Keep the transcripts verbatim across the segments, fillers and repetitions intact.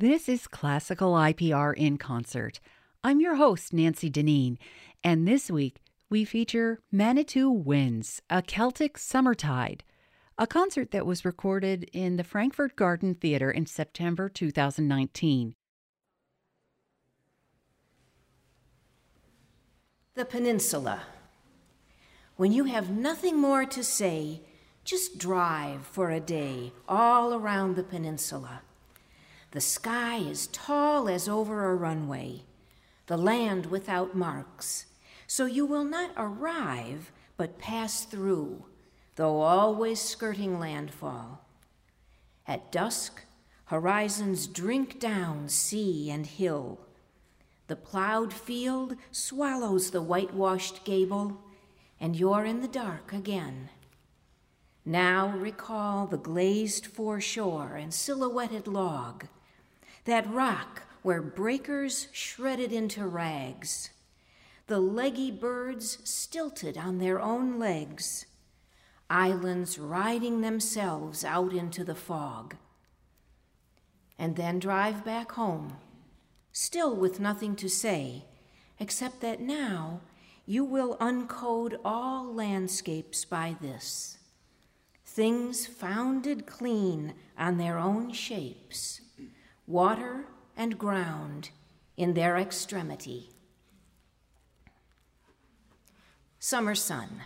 This is Classical I P R in Concert. I'm your host, Nancy Deneen, and this week we feature Manitou Winds, a Celtic Summertide, a concert that was recorded in the Frankfurt Garden Theater in September two thousand nineteen. The Peninsula. When you have nothing more to say, just drive for a day all around the peninsula. The sky is tall as over a runway, the land without marks, so you will not arrive but pass through, though always skirting landfall. At dusk, horizons drink down sea and hill. The plowed field swallows the whitewashed gable, and you're in the dark again. Now recall the glazed foreshore and silhouetted log, that rock where breakers shredded into rags, the leggy birds stilted on their own legs, islands riding themselves out into the fog. And then drive back home, still with nothing to say, except that now you will uncode all landscapes by this. Things founded clean on their own shapes, water and ground in their extremity. Summer Sun.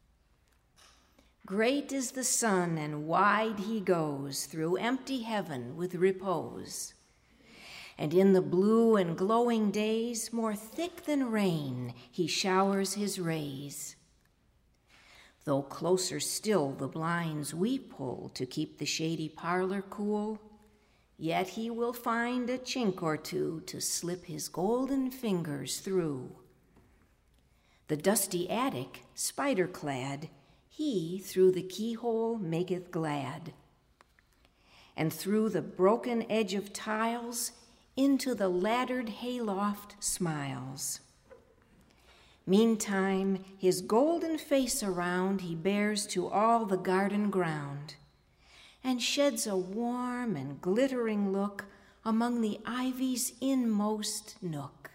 Great is the sun, and wide he goes through empty heaven with repose. And in the blue and glowing days, more thick than rain, he showers his rays. Though closer still the blinds we pull to keep the shady parlor cool, yet he will find a chink or two to slip his golden fingers through. The dusty attic, spider-clad, he through the keyhole maketh glad. And through the broken edge of tiles, into the laddered hayloft smiles. Meantime, his golden face around he bears to all the garden ground, and sheds a warm and glittering look among the ivy's inmost nook.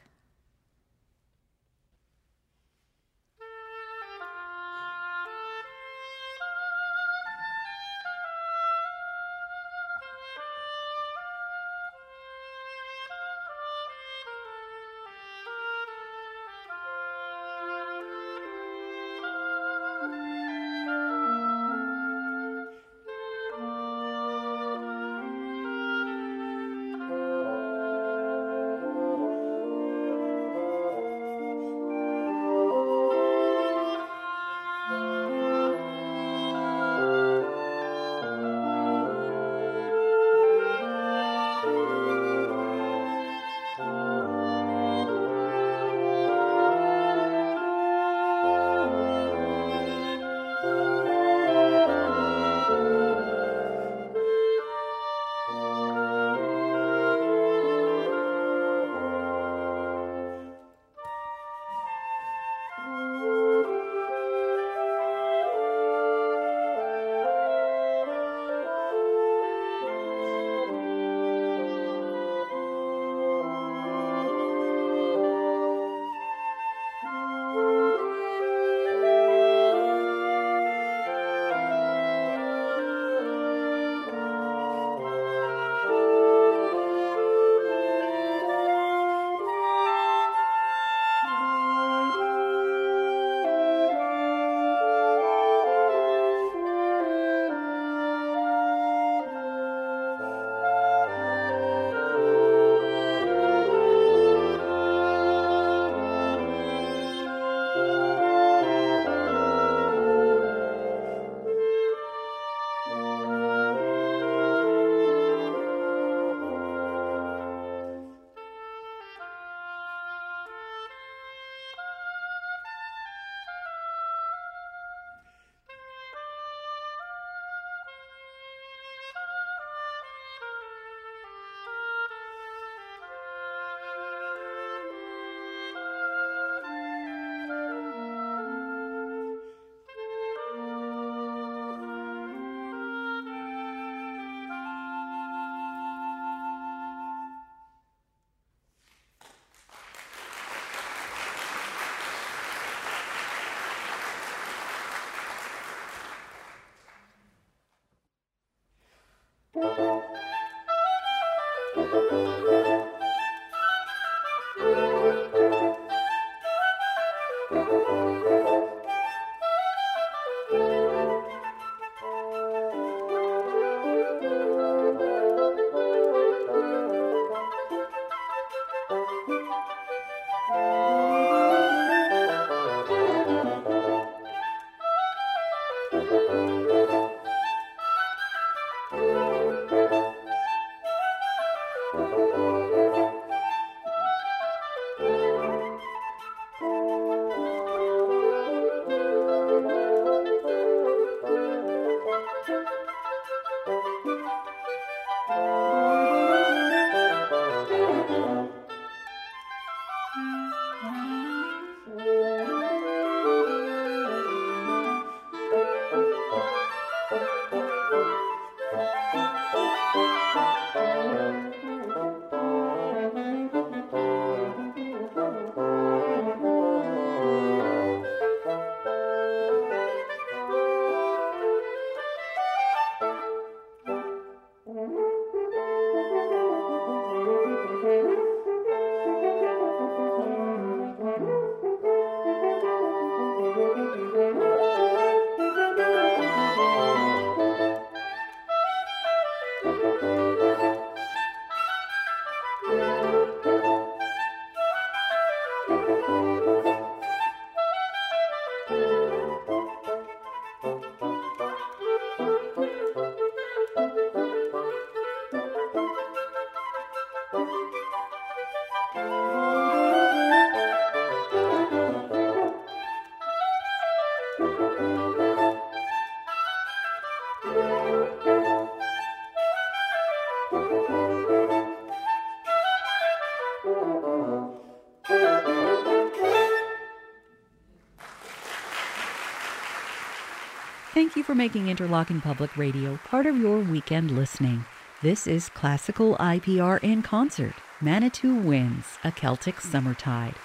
Thank you for making Interlochen Public Radio part of your weekend listening. This is Classical I P R in Concert, Manitou Winds, A Celtic Summertide.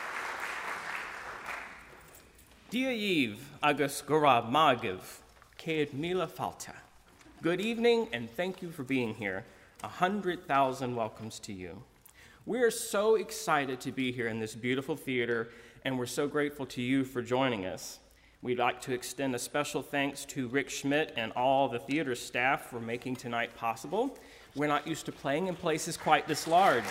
Dia Yves agus Gurab Magiv, Caed Mila Falta. Good evening and thank you for being here. A hundred thousand welcomes to you. We are so excited to be here in this beautiful theater, and we're so grateful to you for joining us. We'd like to extend a special thanks to Rick Schmidt and all the theater staff for making tonight possible. We're not used to playing in places quite this large.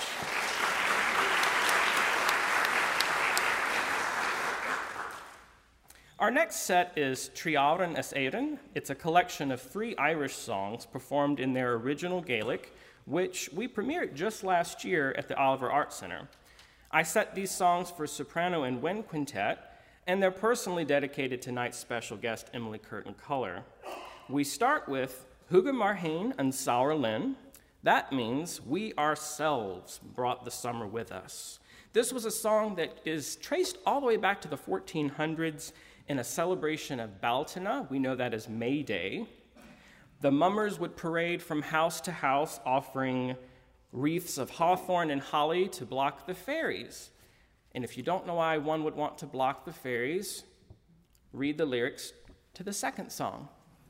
Our next set is Triauran as Éireann. It's a collection of three Irish songs performed in their original Gaelic, which we premiered just last year at the Oliver Art Center. I set these songs for soprano and wind quintet, and they're personally dedicated to tonight's special guest, Emily Curtin Culler. We start with Huga Marhain and Saur Lynn. That means we ourselves brought the summer with us. This was a song that is traced all the way back to the fourteen hundreds in a celebration of Baltana. We know that as May Day. The mummers would parade from house to house offering wreaths of hawthorn and holly to block the fairies. And if you don't know why one would want to block the fairies, read the lyrics to the second song.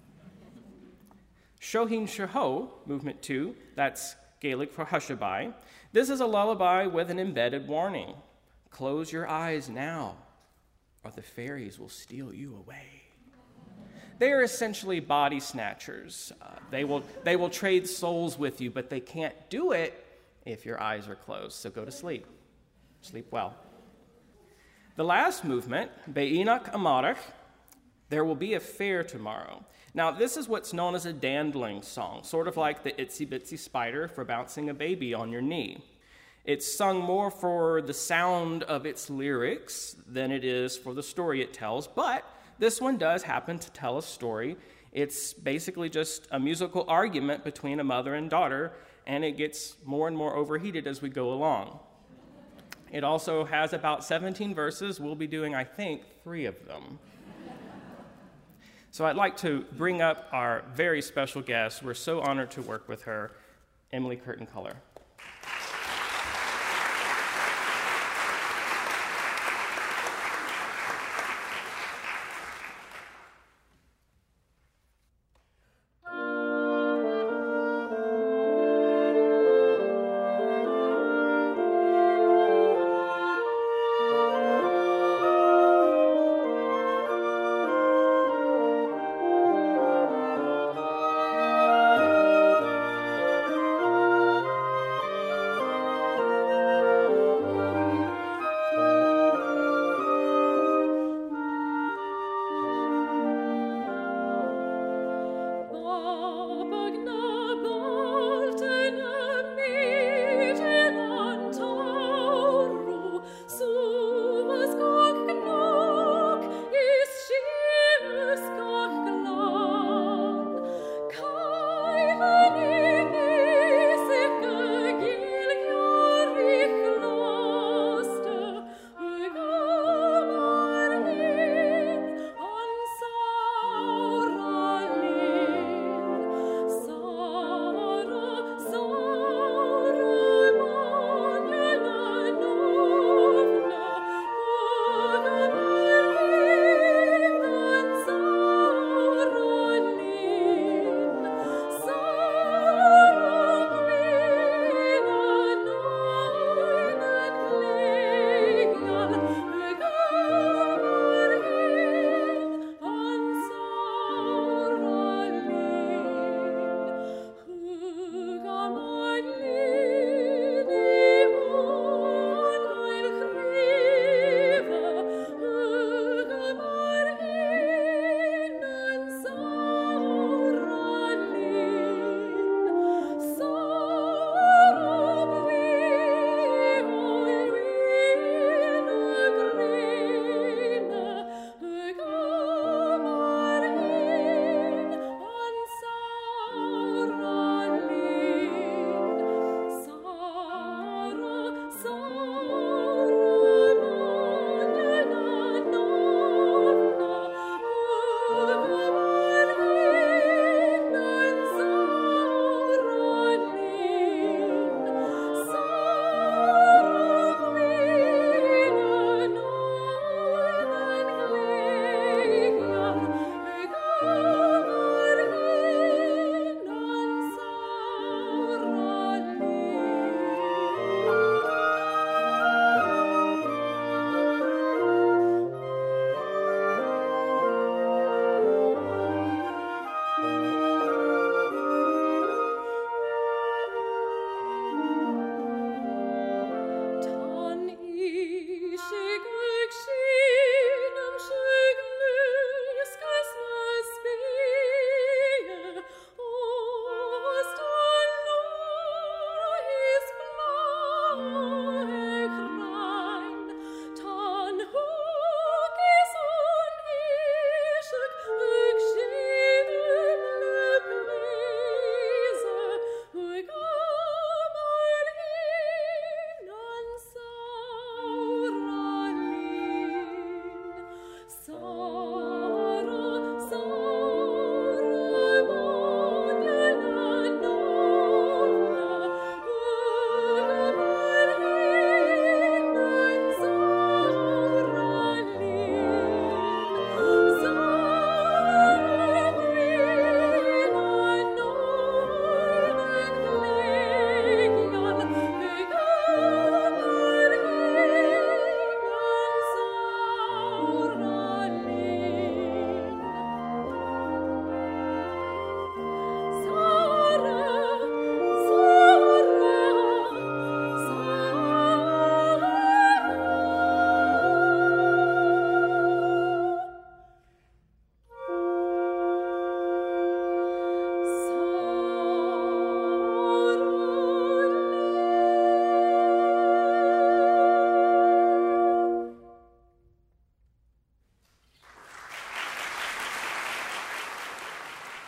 Shohin Shaho, movement two, that's Gaelic for hushabye. This is a lullaby with an embedded warning. Close your eyes now, or the fairies will steal you away. They are essentially body snatchers. Uh, they will, they will trade souls with you, but they can't do it if your eyes are closed, so go to sleep. Sleep well. The last movement, Be'inach Amarach, there will be a fair tomorrow. Now, this is what's known as a dandling song, sort of like the Itsy Bitsy Spider for bouncing a baby on your knee. It's sung more for the sound of its lyrics than it is for the story it tells, but this one does happen to tell a story. It's basically just a musical argument between a mother and daughter, and it gets more and more overheated as we go along. It also has about seventeen verses. We'll be doing, I think, three of them. So I'd like to bring up our very special guest. We're so honored to work with her, Emily Curtin Culler.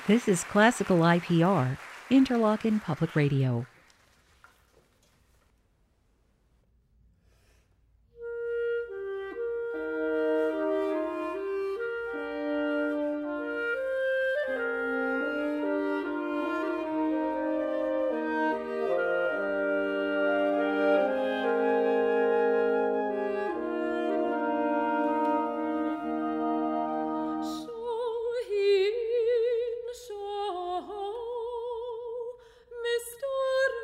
This is Classical I P R, Interlochen Public Radio. Mister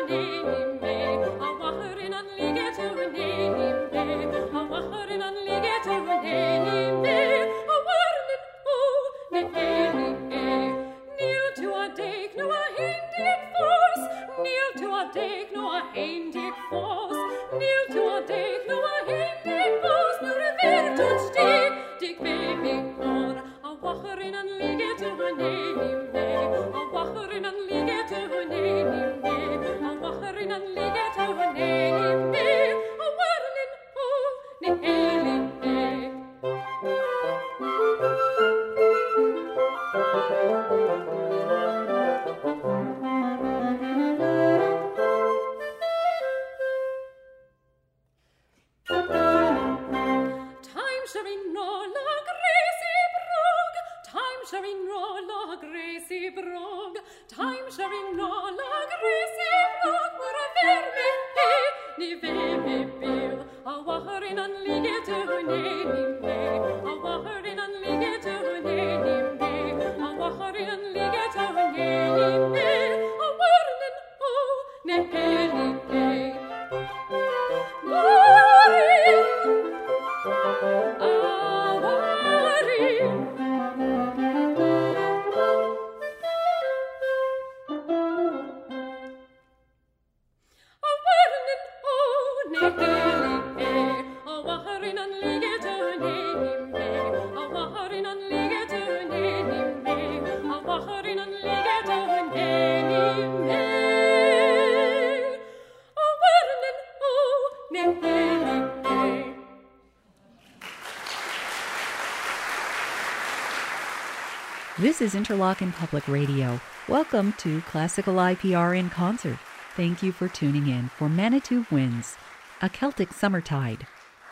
This is Interlochen Public Radio. Welcome to Classical I P R in Concert. Thank you for tuning in for Manitou Winds, a Celtic Summertide.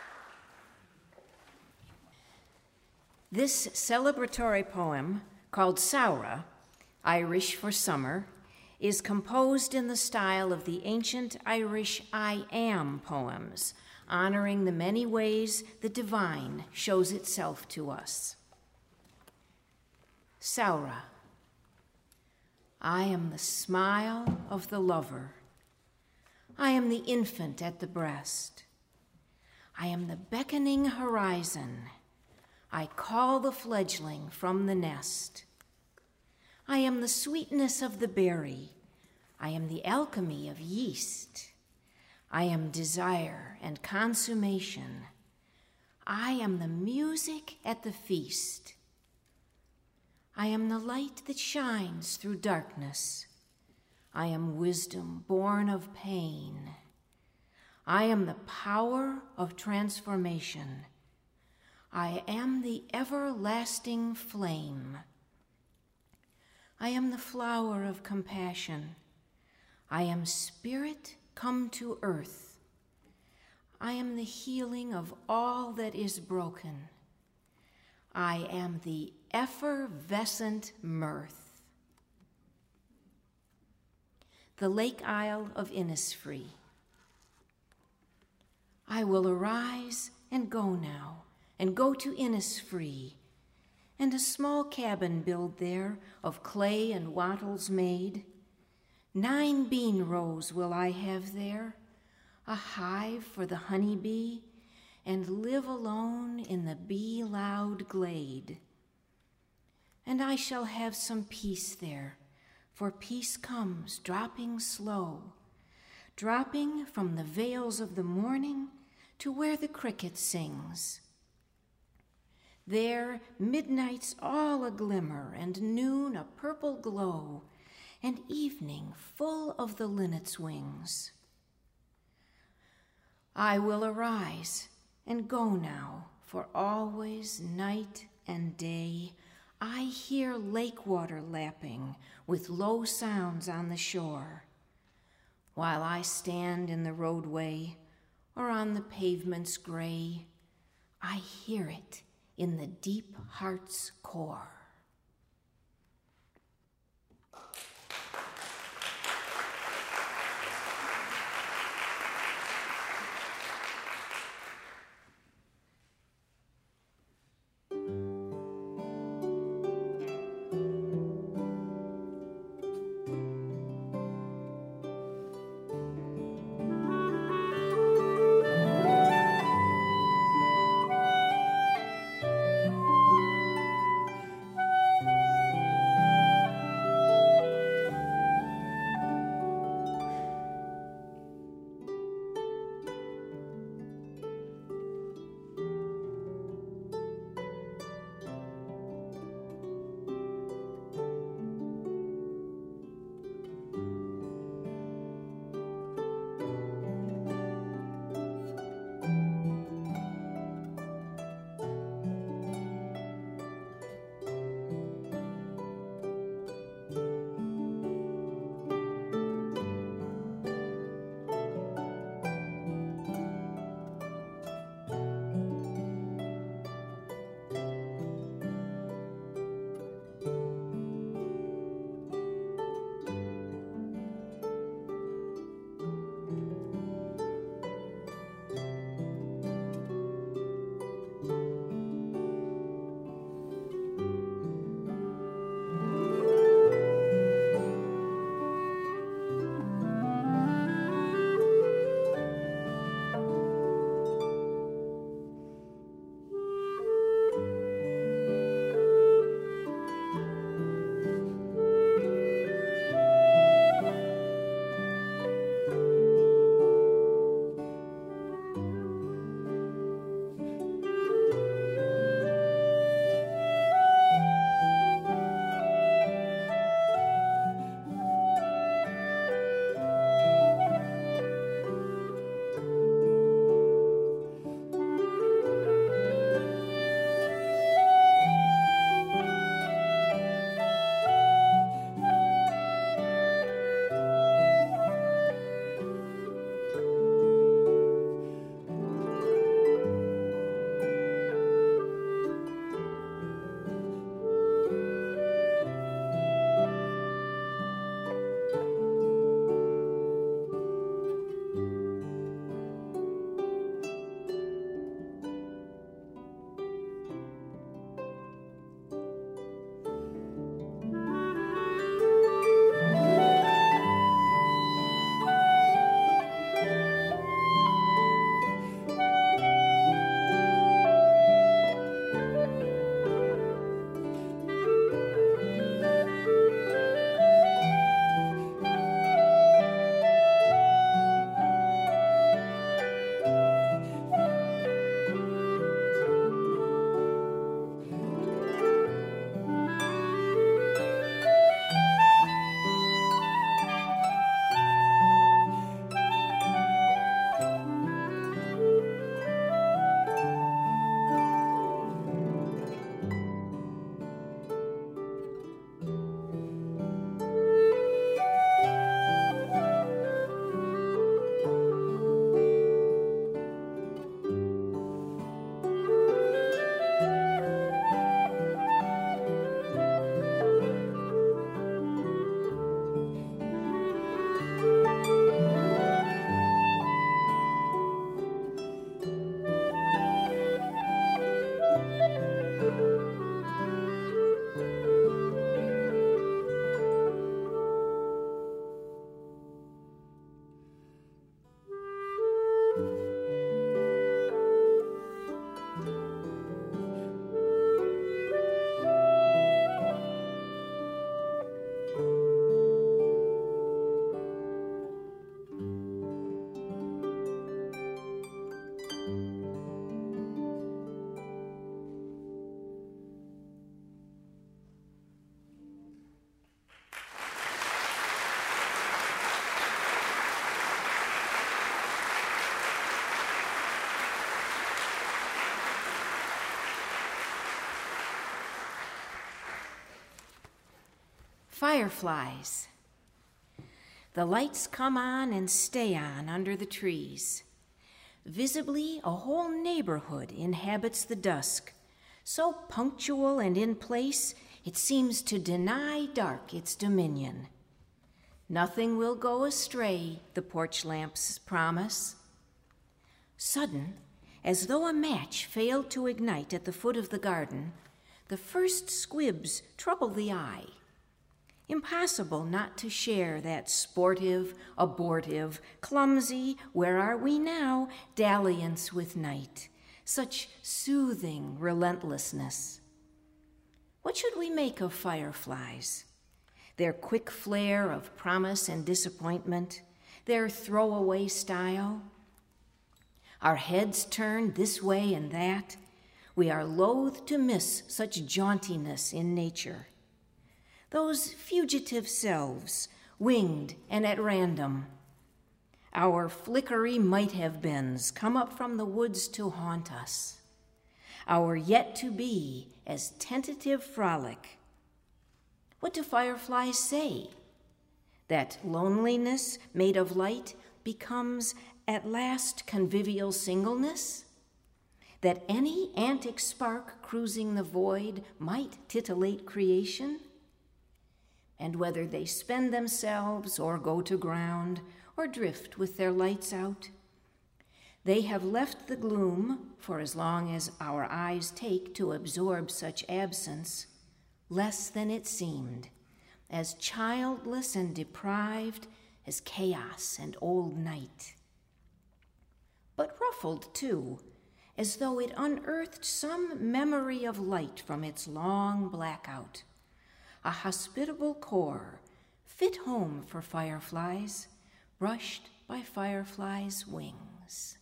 This celebratory poem, called Saura, Irish for summer, is composed in the style of the ancient Irish I Am poems, honoring the many ways the divine shows itself to us. Saura. I am the smile of the lover. I am the infant at the breast. I am the beckoning horizon. I call the fledgling from the nest. I am the sweetness of the berry. I am the alchemy of yeast. I am desire and consummation. I am the music at the feast. I am the light that shines through darkness. I am wisdom born of pain. I am the power of transformation. I am the everlasting flame. I am the flower of compassion. I am spirit come to earth. I am the healing of all that is broken. I am the effervescent mirth. The Lake Isle of Innisfree. I will arise and go now, and go to Innisfree, and a small cabin build there of clay and wattles made. Nine bean rows will I have there, a hive for the honey bee, and live alone in the bee-loud glade. And I shall have some peace there, for peace comes dropping slow, dropping from the vales of the morning to where the cricket sings. There midnight's all a glimmer, and noon a purple glow, and evening full of the linnet's wings. I will arise and go now, for always night and day I hear lake water lapping with low sounds on the shore, while I stand in the roadway or on the pavement's gray. I hear it in the deep heart's core. Fireflies. The lights come on and stay on under the trees. Visibly, a whole neighborhood inhabits the dusk, so punctual and in place it seems to deny dark its dominion. Nothing will go astray, the porch lamps promise. Sudden, as though a match failed to ignite at the foot of the garden, the first squibs trouble the eye. Impossible not to share that sportive, abortive, clumsy, where are we now, dalliance with night, such soothing relentlessness. What should we make of fireflies? Their quick flare of promise and disappointment, their throwaway style? Our heads turn this way and that. We are loath to miss such jauntiness in nature. Those fugitive selves, winged and at random. Our flickery might-have-beens come up from the woods to haunt us. Our yet-to-be as tentative frolic. What do fireflies say? That loneliness made of light becomes at last convivial singleness? That any antic spark cruising the void might titillate creation? And whether they spend themselves or go to ground or drift with their lights out, they have left the gloom, for as long as our eyes take to absorb such absence, less than it seemed, as childless and deprived as chaos and old night. But ruffled, too, as though it unearthed some memory of light from its long blackout. A hospitable core, fit home for fireflies, brushed by fireflies' wings.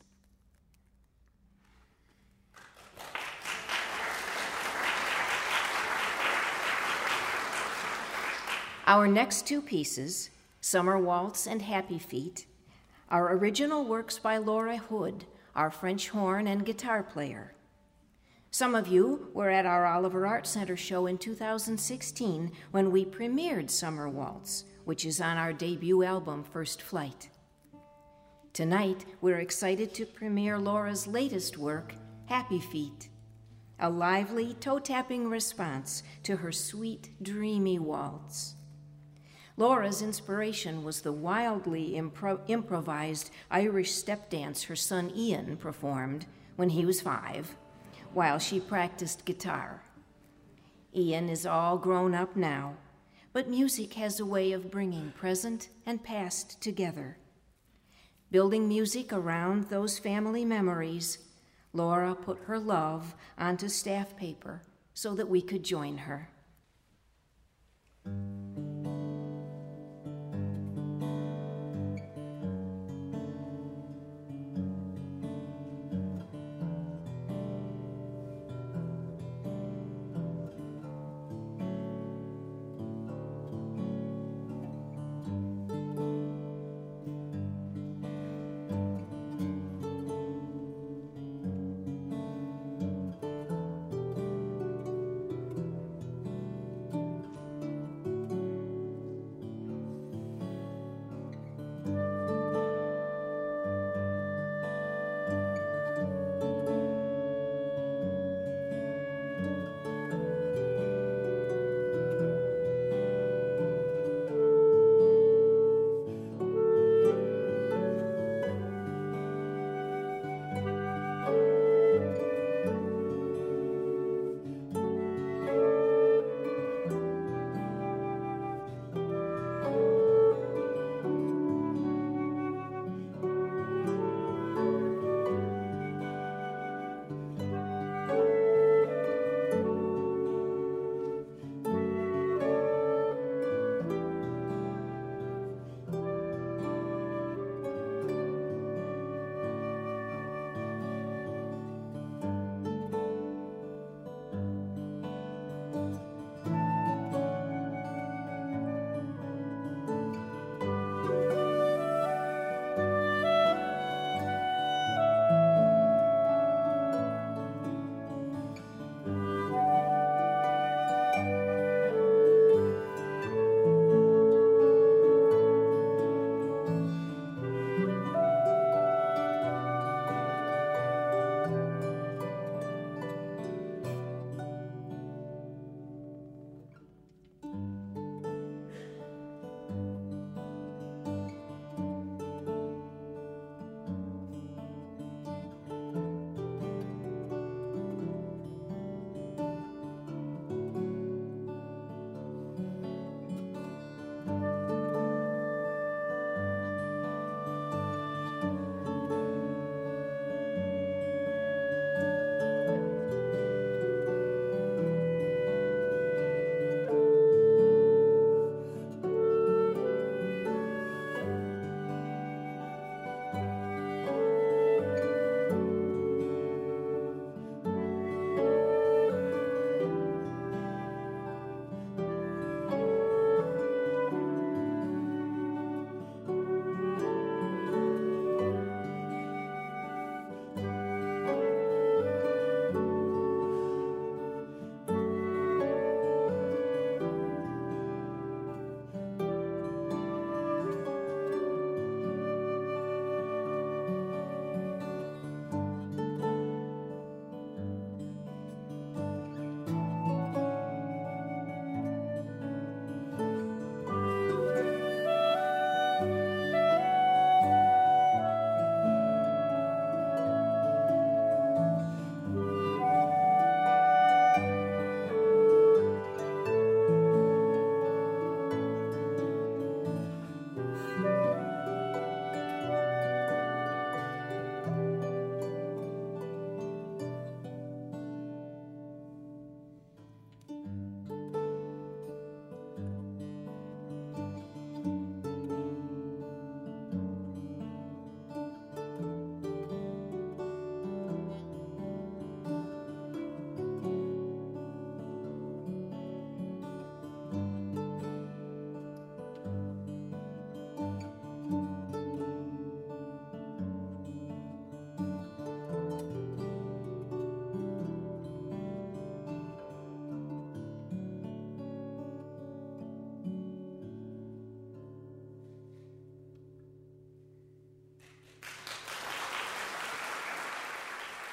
Our next two pieces, Summer Waltz and Happy Feet, are original works by Laura Hood, our French horn and guitar player. Some of you were at our Oliver Art Center show in two thousand sixteen when we premiered Summer Waltz, which is on our debut album, First Flight. Tonight, we're excited to premiere Laura's latest work, Happy Feet, a lively, toe-tapping response to her sweet, dreamy waltz. Laura's inspiration was the wildly impro- improvised Irish step dance her son Ian performed when he was five, while she practiced guitar. Ian is all grown up now, but music has a way of bringing present and past together. Building music around those family memories, Laura put her love onto staff paper so that we could join her.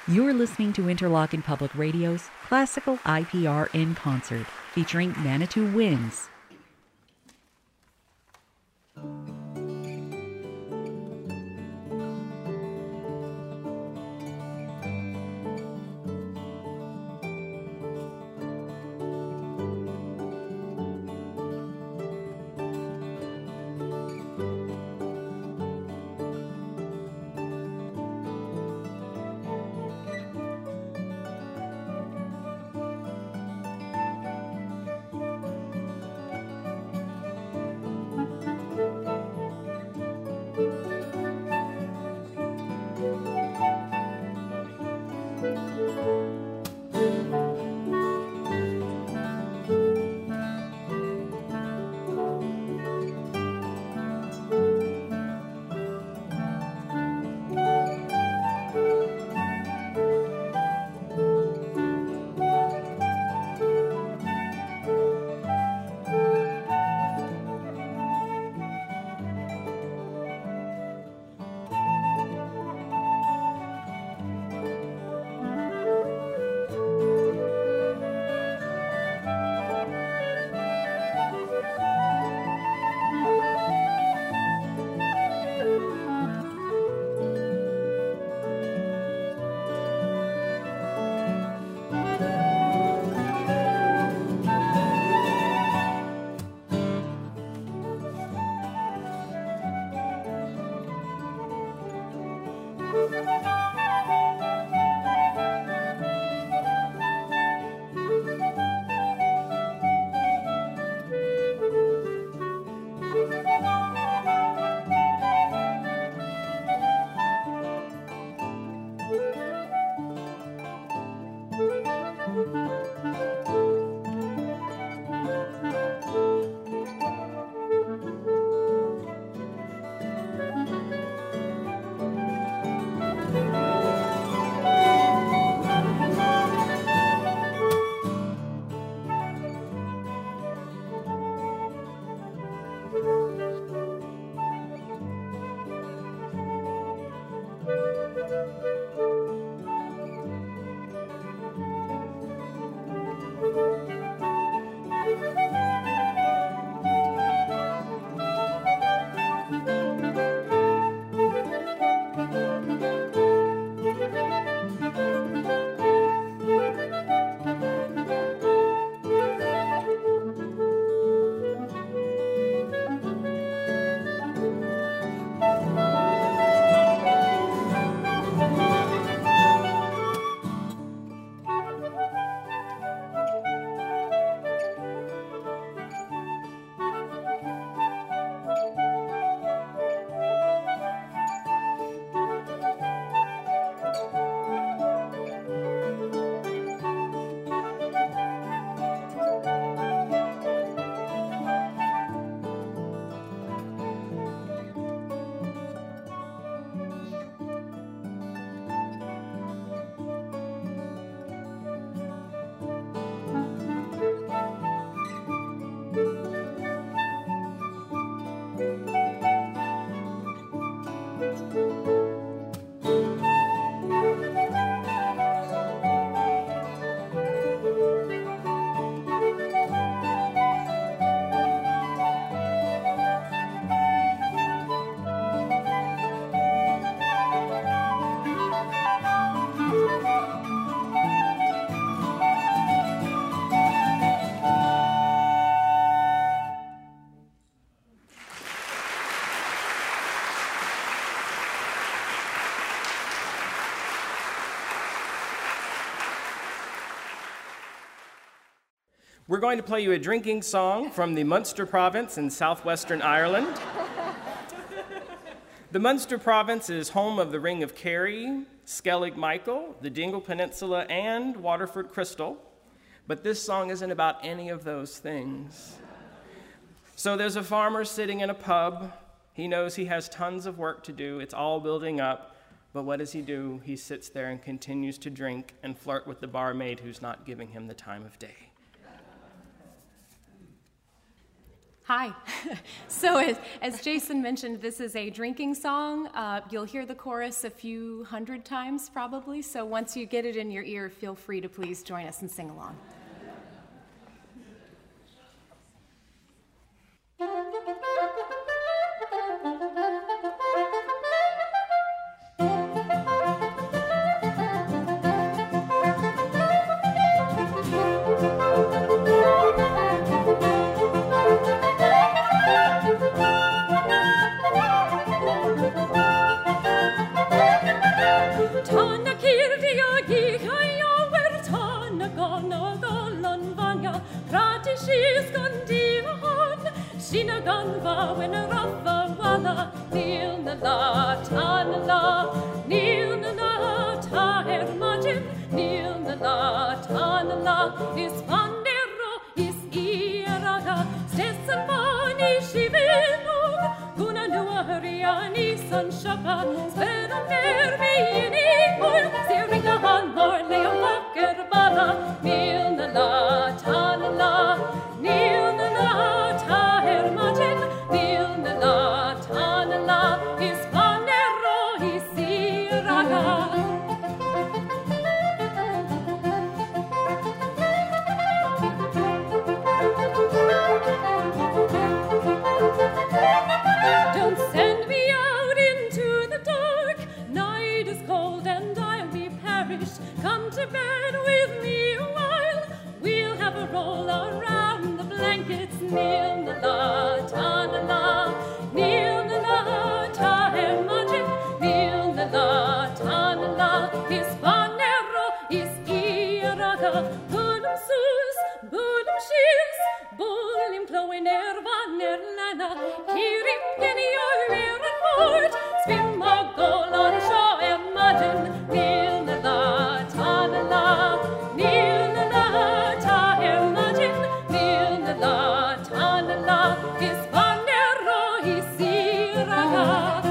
You're listening to Interlochen Public Radio's Classical I P R in Concert, featuring Manitou Winds. We're going to play you a drinking song from the Munster province in southwestern Ireland. The Munster province is home of the Ring of Kerry, Skellig Michael, the Dingle Peninsula, and Waterford Crystal. But this song isn't about any of those things. So there's a farmer sitting in a pub. He knows he has tons of work to do. It's all building up. But what does he do? He sits there and continues to drink and flirt with the barmaid who's not giving him the time of day. Hi. So as, as Jason mentioned, this is a drinking song. Uh, you'll hear the chorus a few hundred times probably, so once you get it in your ear, feel free to please join us and sing along. Sinaganva when a rafa wala nil na la ta na la nil na la ta hermagin nil na la ta na la is pandero is iraga stessen mani shivenog guna nua huriani san shaka spera nervi ni oil seringa han nor leo vacker bala nil na la ta na la nil na la ta hermagin nil na la ta na la is pandero is iraga. Don't send me out into the dark. Night is cold and I'll be perished. Come to bed with me a while. We'll have a roll around the blankets. Nil na la ta na la, nil na la ta hermagin, nil na la ta na la. Is panero is iraga. Budum sus, budum shis, bulim plowin ervan erlana. Kirim geni oiveran mort, svim a golan shaw hermagin, nil na la ta na la, nil na la ta hermagin, nil na la ta na la. Is panero is iraga.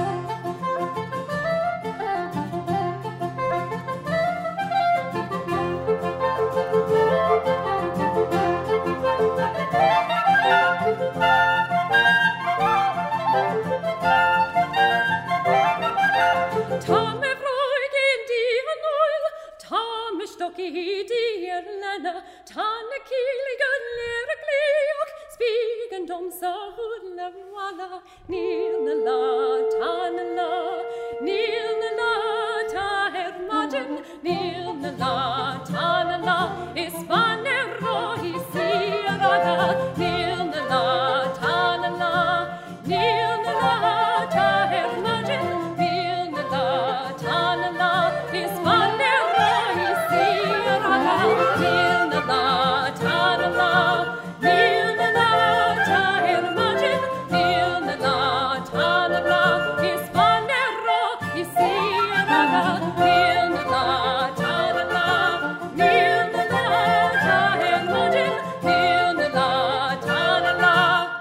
Ta me vroigen divan oil, ta me stocki dier lana, ta ne kiligan lera gliok, spigen dom sa hudla wala, nil na la ta na la, nil na la ta hermagin, nil na la ta na la, is panero is iraga, nil na la ta na la, nil na la ta hermagin, nil na la ta na la, is panero is iraga, nil na la ta na la, nil na la ta hermagin, nil na la ta na la, is panero is iraga, nil na la ta na la, nil na la ta hermagin, nil na la ta na la,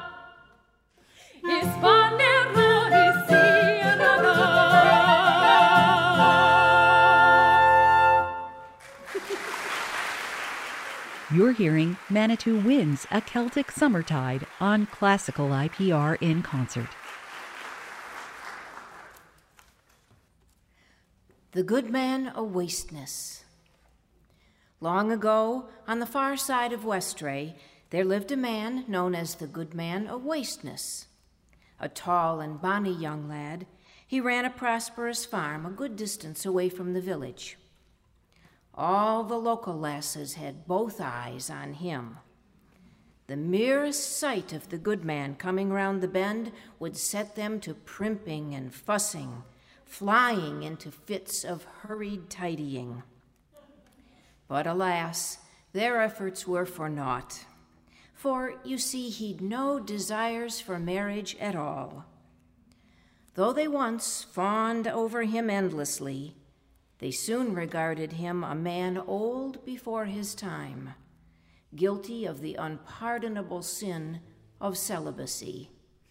is panero is iraga. You're hearing Manitou Winds, a Celtic Summertide on Classical I P R in concert. The Good Man o' Wasteness. Long ago, on the far side of Westray, there lived a man known as the Good Man o' Wasteness. A tall and bonny young lad, he ran a prosperous farm a good distance away from the village. All the local lasses had both eyes on him. The merest sight of the good man coming round the bend would set them to primping and fussing, flying into fits of hurried tidying. But alas, their efforts were for naught. For, you see, he'd no desires for marriage at all. Though they once fawned over him endlessly, they soon regarded him a man old before his time, guilty of the unpardonable sin of celibacy.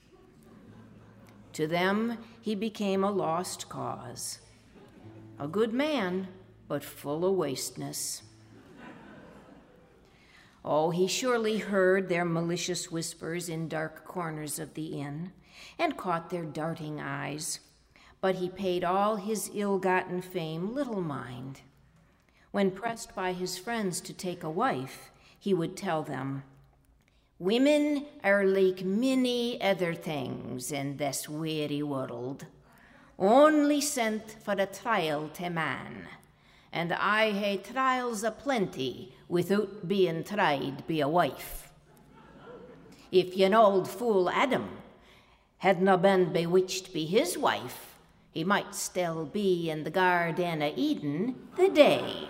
To them, he became a lost cause, a good man, but full of wasteness. Oh, he surely heard their malicious whispers in dark corners of the inn, and caught their darting eyes, but he paid all his ill-gotten fame little mind. When pressed by his friends to take a wife, he would tell them, "Women are like many other things in this weary world, only sent for a trial to man, and I hae trials aplenty without being tried by a wife. If yon old fool Adam hadna been bewitched by his wife, he might still be in the Garden of Eden the day."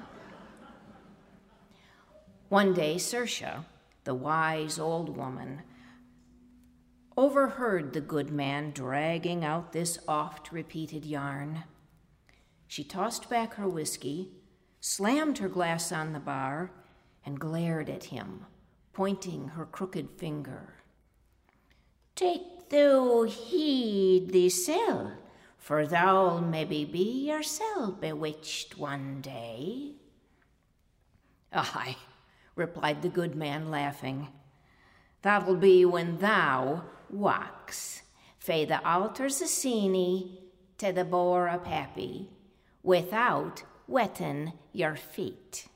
One day, Saoirse, the wise old woman, overheard the good man dragging out this oft-repeated yarn. She tossed back her whiskey, slammed her glass on the bar, and glared at him, pointing her crooked finger. "Take thou heed thysel, for thou'll maybe be yoursel bewitched one day." "Aye," replied the good man, laughing. "That'll be when thou walks fae the altars of Seenie to the Boar of Pappy, without wetting your feet."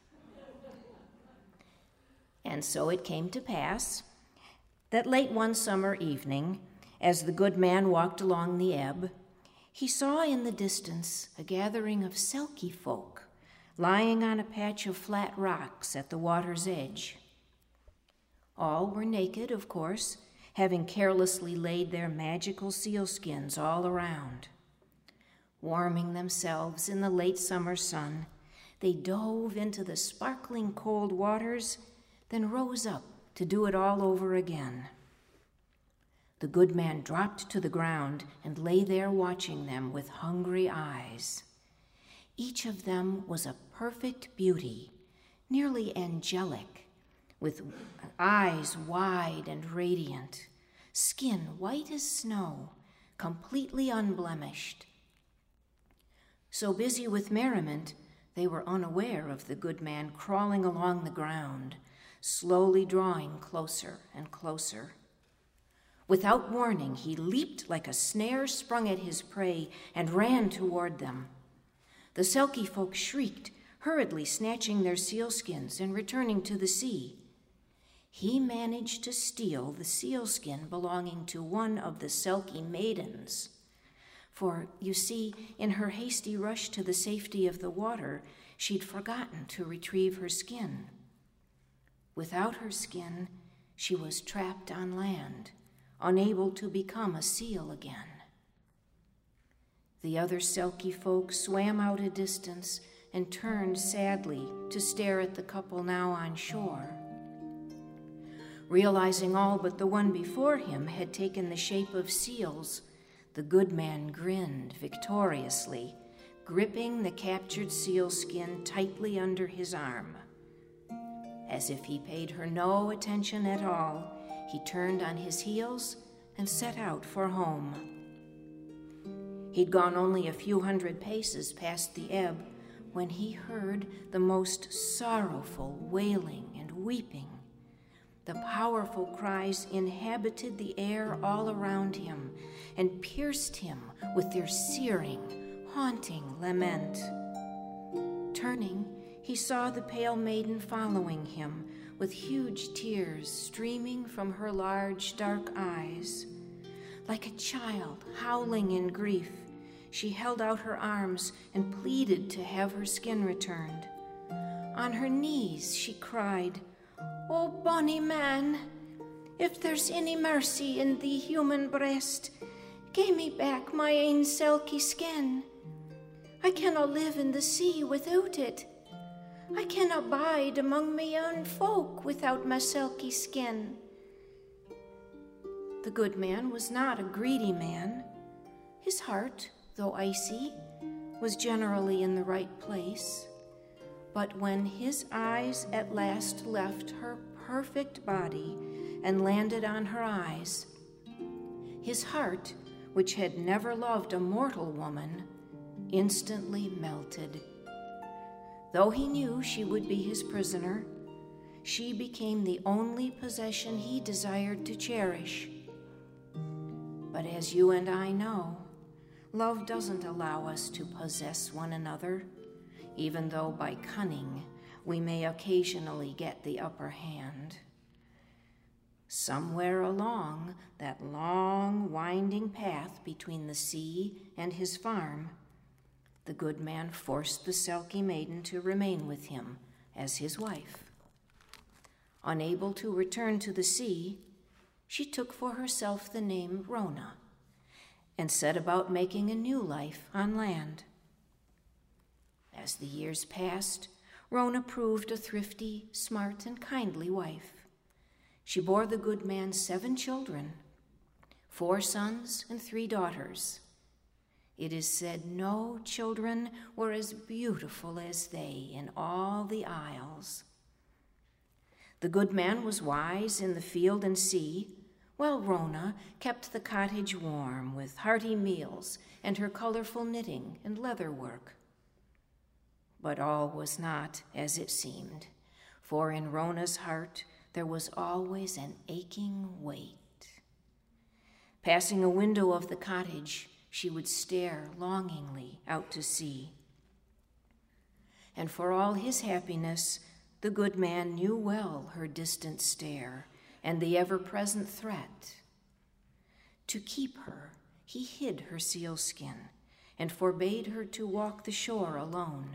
And so it came to pass that late one summer evening, as the good man walked along the ebb, he saw in the distance a gathering of Selkie folk lying on a patch of flat rocks at the water's edge. All were naked, of course, having carelessly laid their magical sealskins all around. Warming themselves in the late summer sun, they dove into the sparkling cold waters, then rose up to do it all over again. The good man dropped to the ground and lay there watching them with hungry eyes. Each of them was a perfect beauty, nearly angelic, with eyes wide and radiant, skin white as snow, completely unblemished. So busy with merriment, they were unaware of the good man crawling along the ground, slowly drawing closer and closer. Without warning, he leaped like a snare sprung at his prey and ran toward them. The Selkie folk shrieked, hurriedly snatching their sealskins and returning to the sea. He managed to steal the sealskin belonging to one of the Selkie maidens. For, you see, in her hasty rush to the safety of the water, she'd forgotten to retrieve her skin. Without her skin, she was trapped on land, unable to become a seal again. The other Selkie folk swam out a distance and turned sadly to stare at the couple now on shore. Realizing all but the one before him had taken the shape of seals, the good man grinned victoriously, gripping the captured sealskin tightly under his arm. As if he paid her no attention at all, he turned on his heels and set out for home. He'd gone only a few hundred paces past the ebb when he heard the most sorrowful wailing and weeping. The powerful cries inhabited the air all around him and pierced him with their searing, haunting lament. Turning, he saw the pale maiden following him, with huge tears streaming from her large, dark eyes. Like a child howling in grief, she held out her arms and pleaded to have her skin returned. On her knees, she cried, "Oh, bonny man, if there's any mercy in thee human breast, gie me back my ain Selkie skin. I cannot live in the sea without it. I cannot bide among my own folk without my Selkie skin." The good man was not a greedy man. His heart, though icy, was generally in the right place. But when his eyes at last left her perfect body and landed on her eyes, his heart, which had never loved a mortal woman, instantly melted. Though he knew she would be his prisoner, she became the only possession he desired to cherish. But as you and I know, love doesn't allow us to possess one another, even though by cunning we may occasionally get the upper hand. Somewhere along that long, winding path between the sea and his farm, the good man forced the Selkie maiden to remain with him as his wife. Unable to return to the sea, she took for herself the name Rona and set about making a new life on land. As the years passed, Rona proved a thrifty, smart, and kindly wife. She bore the good man seven children, four sons and three daughters. It is said no children were as beautiful as they in all the isles. The good man was wise in the field and sea, while Rona kept the cottage warm with hearty meals and her colorful knitting and leather work. But all was not as it seemed, for in Rona's heart there was always an aching weight. Passing a window of the cottage, she would stare longingly out to sea. And for all his happiness, the good man knew well her distant stare and the ever-present threat. To keep her, he hid her sealskin and forbade her to walk the shore alone.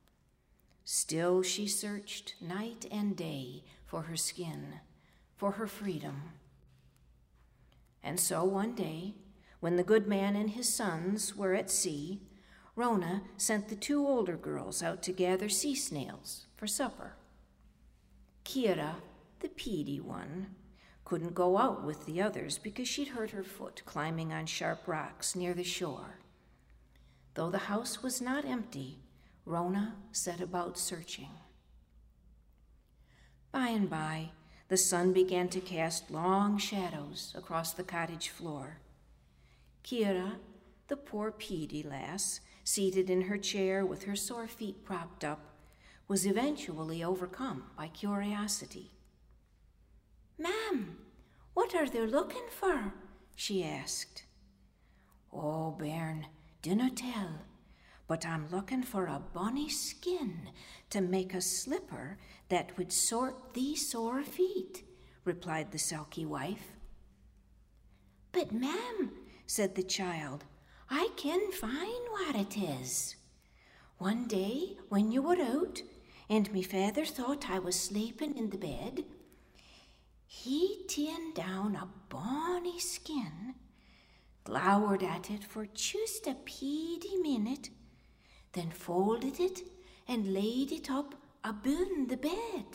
Still she searched night and day for her skin, for her freedom. And so one day, when the good man and his sons were at sea, Rona sent the two older girls out to gather sea snails for supper. Kira, the peedy one, couldn't go out with the others because she'd hurt her foot climbing on sharp rocks near the shore. Though the house was not empty, Rona set about searching. By and by, the sun began to cast long shadows across the cottage floor. Kira, the poor peedy lass, seated in her chair with her sore feet propped up, was eventually overcome by curiosity. "Ma'am, what are they looking for?" she asked. "Oh, bairn, dinna tell, but I'm looking for a bonny skin to make a slipper that would sort thee sore feet," replied the sulky wife. "But, ma'am," said the child, "I can find what it is. One day when you were out, and me father thought I was sleeping in the bed, he ta'en down a bonny skin, glowered at it for just a peedy minute, then folded it and laid it up abune the bed."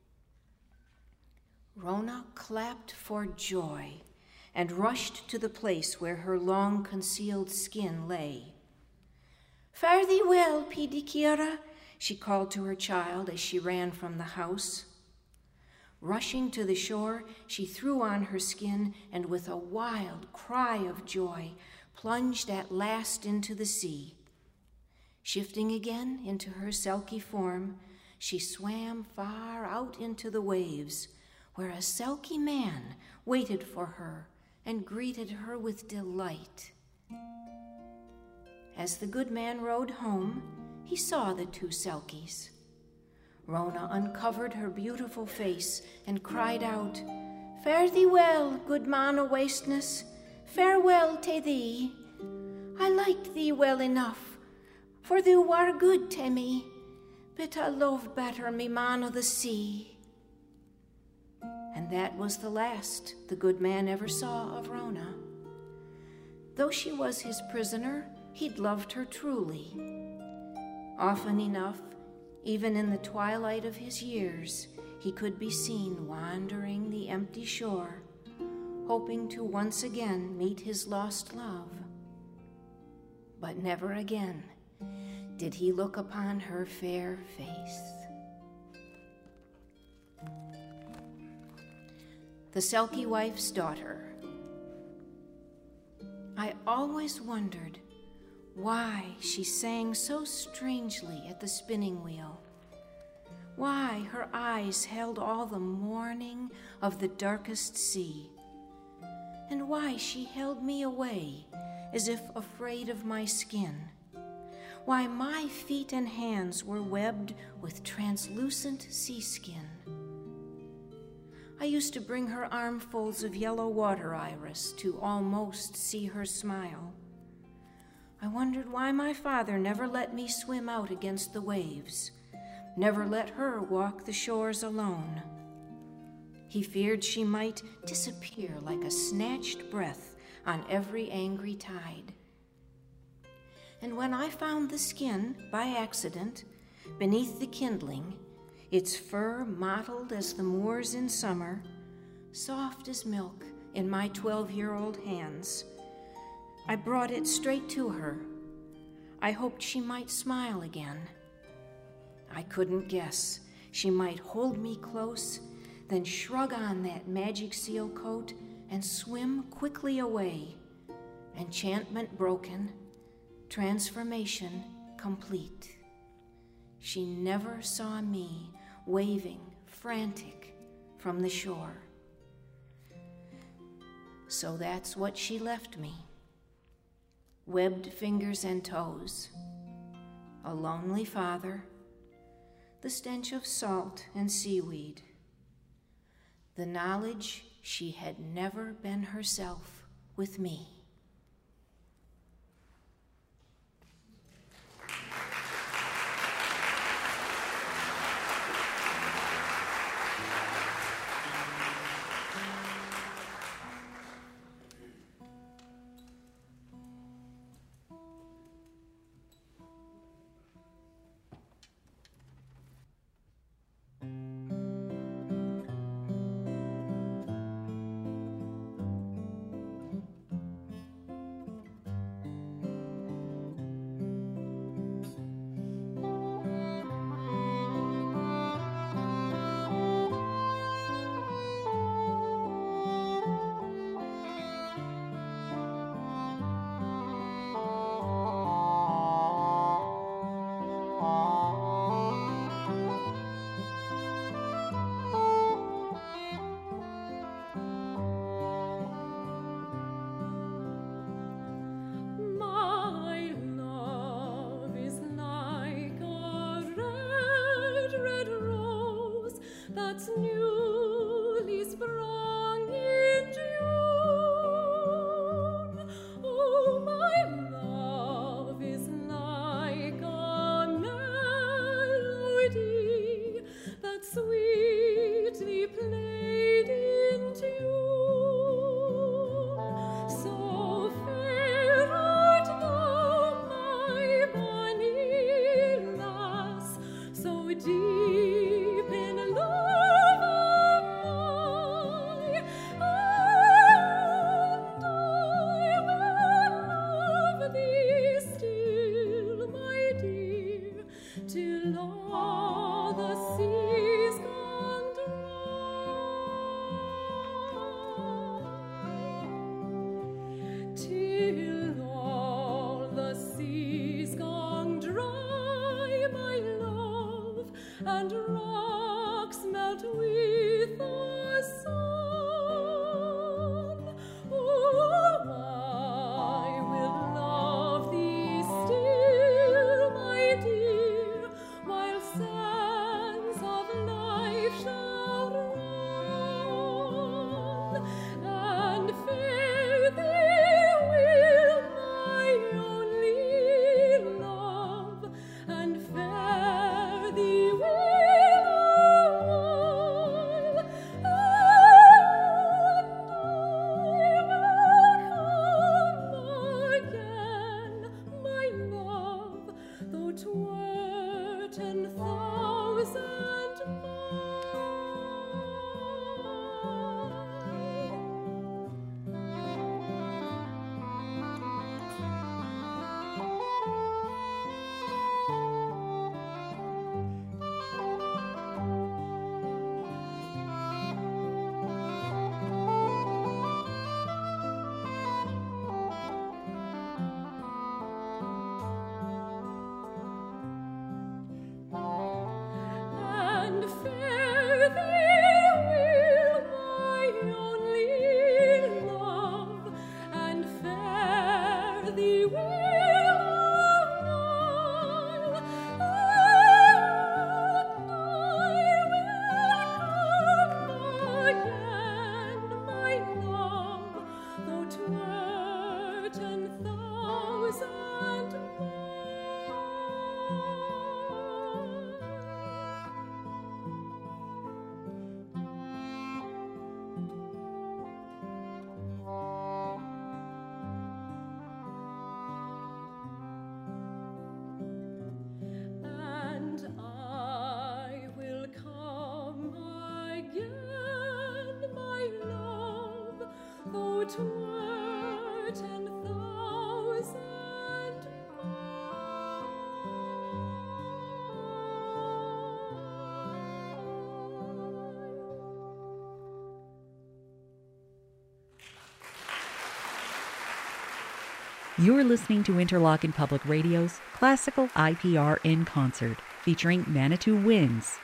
Rona clapped for joy and rushed to the place where her long-concealed skin lay. "Fare thee well, Peedy Kira," she called to her child as she ran from the house. Rushing to the shore, she threw on her skin and with a wild cry of joy plunged at last into the sea. Shifting again into her sulky form, she swam far out into the waves, where a sulky man waited for her and greeted her with delight. As the good man rode home, he saw the two sulkies. Rona uncovered her beautiful face and cried out, "Fare thee well, good man o' wasteness, farewell to thee. I liked thee well enough, for thou were good to me, but I loved better me man o' the sea." And that was the last the good man ever saw of Rona. Though she was his prisoner, he'd loved her truly. Often enough, even in the twilight of his years, he could be seen wandering the empty shore, hoping to once again meet his lost love. But never again did he look upon her fair face. The Sulky Wife's Daughter. I always wondered why she sang so strangely at the spinning wheel. Why her eyes held all the mourning of the darkest sea, and why she held me away as if afraid of my skin. Why my feet and hands were webbed with translucent sea skin. I used to bring her armfuls of yellow water iris to almost see her smile. I wondered why my father never let me swim out against the waves, never let her walk the shores alone. He feared she might disappear like a snatched breath on every angry tide. And when I found the skin, by accident, beneath the kindling, its fur mottled as the moors in summer, soft as milk in my twelve-year-old hands, I brought it straight to her. I hoped she might smile again. I couldn't guess. She might hold me close, then shrug on that magic seal coat and swim quickly away. Enchantment broken, transformation complete. She never saw me waving, frantic, from the shore. So that's what she left me. Webbed fingers and toes, a lonely father, the stench of salt and seaweed, the knowledge she had never been herself with me. And fare thee thee will awhile, and I will come again, my love, though 'twere ten thousand miles. And I will come again, my love, though 'twere ten thousand You're listening to Interlochen Public Radio's Classical I P R in Concert, featuring Manitou Winds.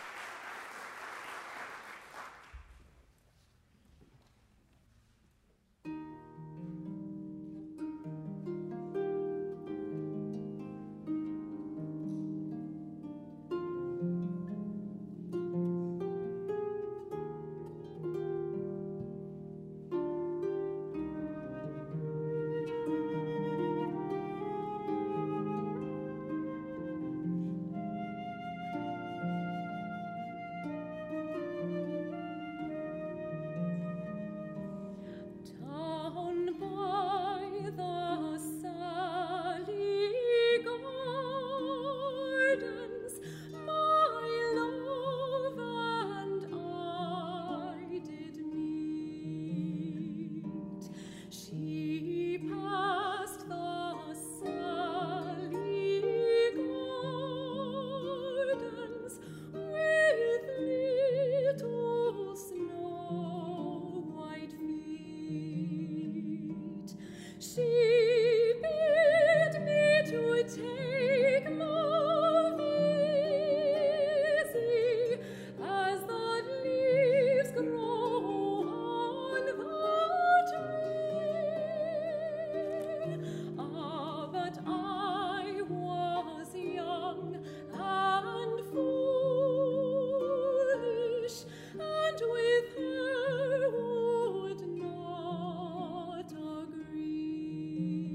down by the Sally Gardens, my love and I did meet. She passed the Sally Gardens with little snow white feet. She bid me to take love easy as the leaves grow on the tree. Ah, but I was young and foolish, and with her would not agree.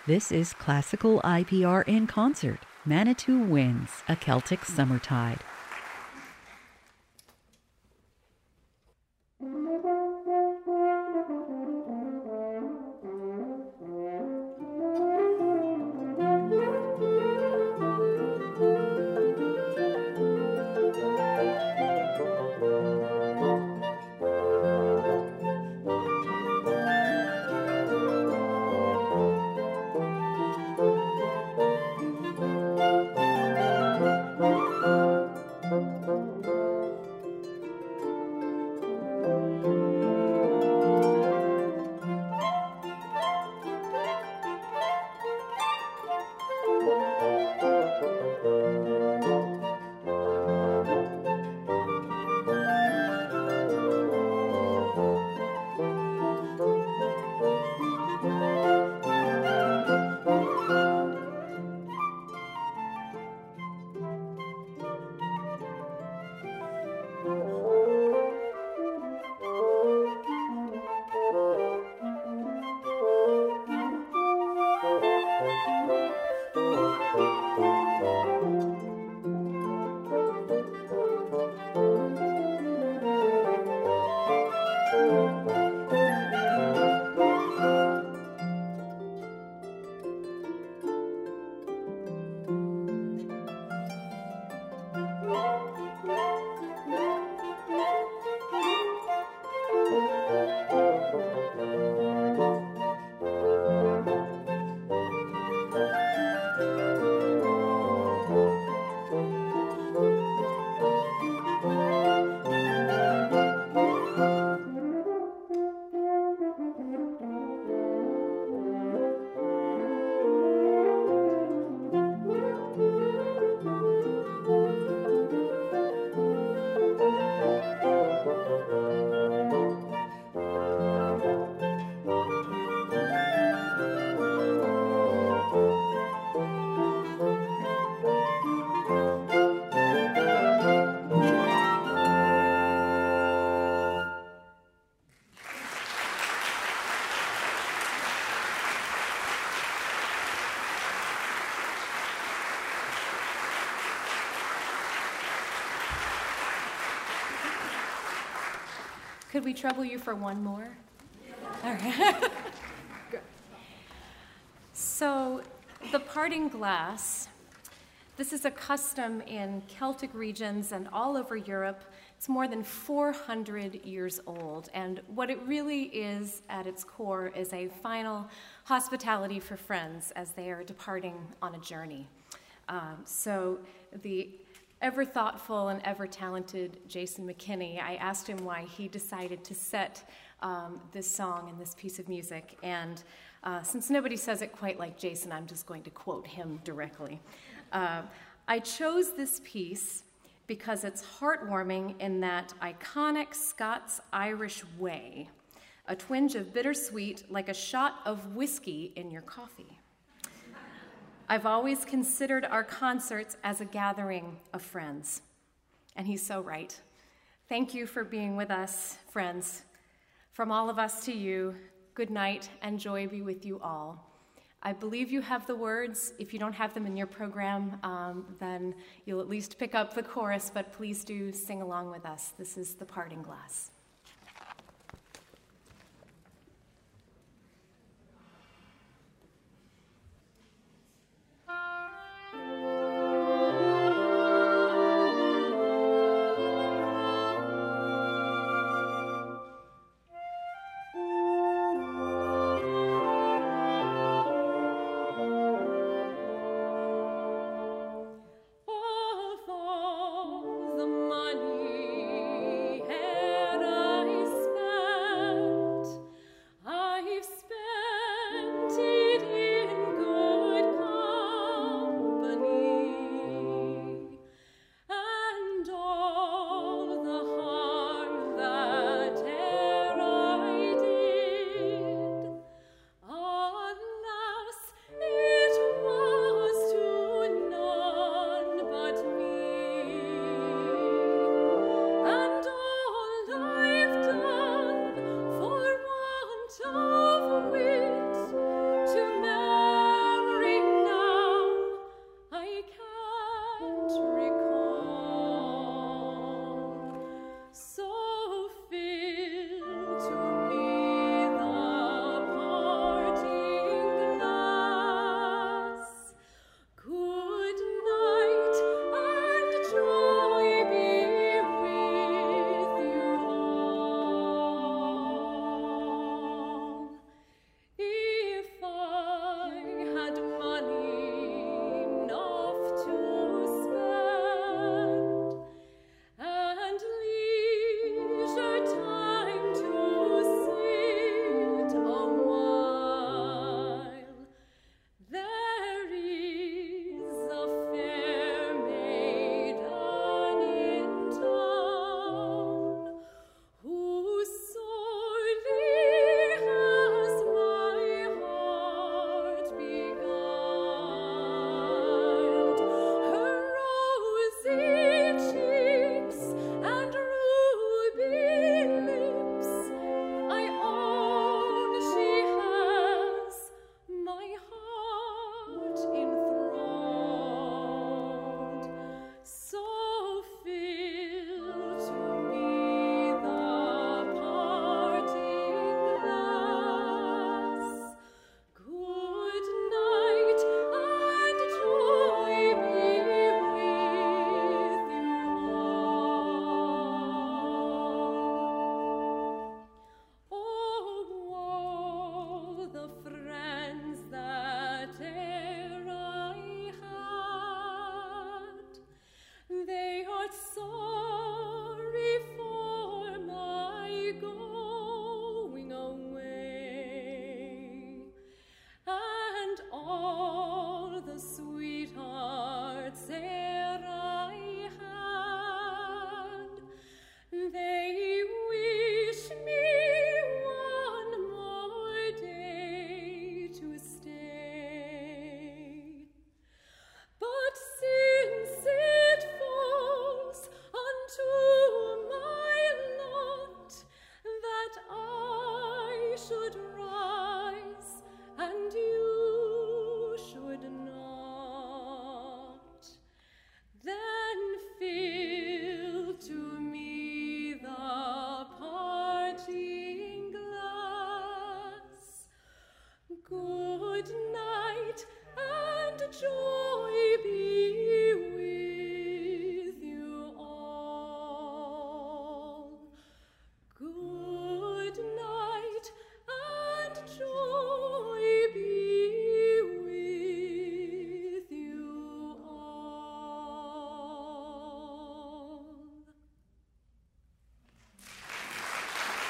This is Classical I P R in Concert. Manitou Winds, A Celtic Summertide. Could we trouble you for one more? All right. Good. So, the parting glass, this is a custom in Celtic regions and all over Europe. It's more than four hundred years old, and what it really is at its core is a final hospitality for friends as they are departing on a journey. Um, so, the ever thoughtful and ever talented Jason McKinney, I asked him why he decided to set um, this song and this piece of music. And uh, since nobody says it quite like Jason, I'm just going to quote him directly. Uh, I chose this piece because it's heartwarming in that iconic Scots-Irish way, a twinge of bittersweet like a shot of whiskey in your coffee. I've always considered our concerts as a gathering of friends. And he's so right. Thank you for being with us, friends. From all of us to you, good night and joy be with you all. I believe you have the words. If you don't have them in your program, um, then you'll at least pick up the chorus, but please do sing along with us. This is The Parting Glass. All for the money, hair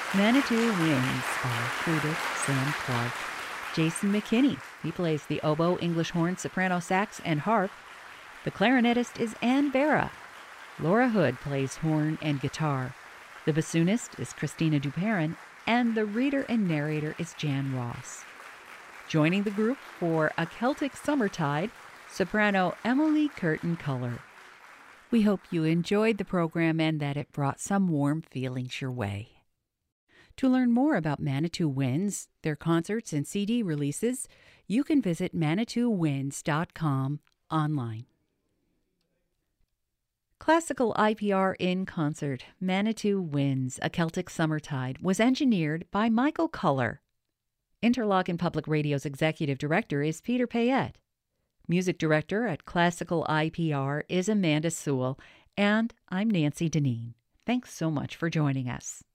Manitou Winds by flutist Sam Clark. Jason McKinney, he plays the oboe, English horn, soprano sax, and harp. The clarinetist is Ann Vera. Laura Hood plays horn and guitar. The bassoonist is Christina Duperrin, and the reader and narrator is Jan Ross. Joining the group for A Celtic Summertide, soprano Emily Curtin-Culler. We hope you enjoyed the program and that it brought some warm feelings your way. To learn more about Manitou Winds, their concerts and C D releases, you can visit manitou winds dot com online. Classical I P R in Concert, Manitou Winds, A Celtic Summertide, was engineered by Michael Culler. Interlochen Public Radio's executive director is Peter Payette. Music director at Classical I P R is Amanda Sewell, and I'm Nancy Deneen. Thanks so much for joining us.